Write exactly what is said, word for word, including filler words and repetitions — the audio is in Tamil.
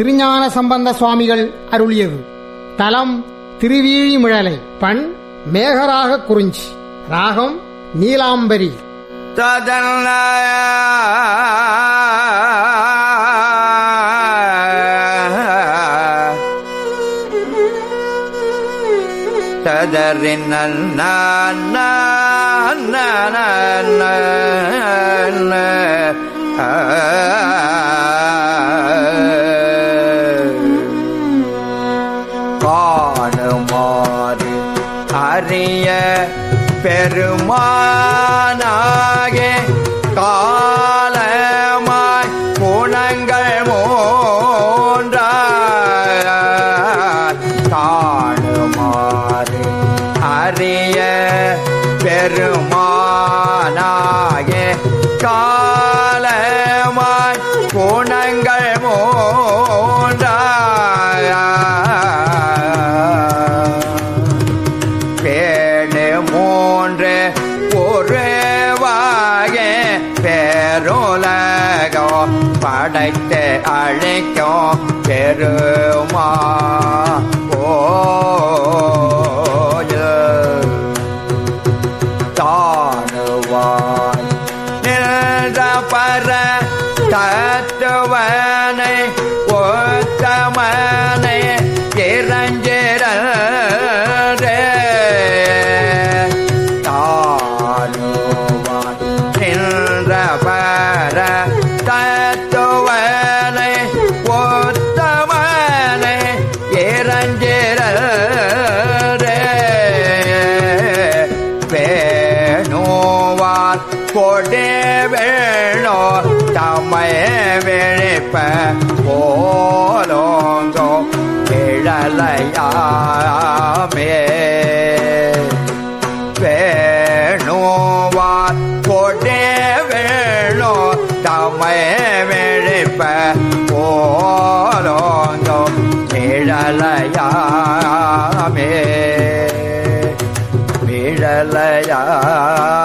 திருஞான சம்பந்த சுவாமிகள் அருளியது. தலம் திருவீழிமிழலை. பண் மேகராக குறிஞ்சி. ராகம் நீலாம்பரி. ததல்ல ததறின் காணுமாறு அறிய பெருமானாக காலமாய் குணங்கள் மூன்றாய் காணுமாறு அறிய பெருமானாக காலமாய் குணங்கள் மூன்றாய் பேடு மூன்று ஒருவாக பேருலகோ படைத்து அழைக்கும் பெருமா தானுவாய் நின்ற பர தத்துவனை ஒத்தமனை இறஞ்சிற தானுவாய் நின்ற பர தத்துவனை ஒத்தமனை இறஞ்சிற பேணுவார் கொடே வேணோ தம்மை விழிப்ப போலோங்கோ விழலையாமே வேணுவார் கொடே வேணோ தம்மை விழிப்ப போலோங்கோ விழலையாமே விழலையா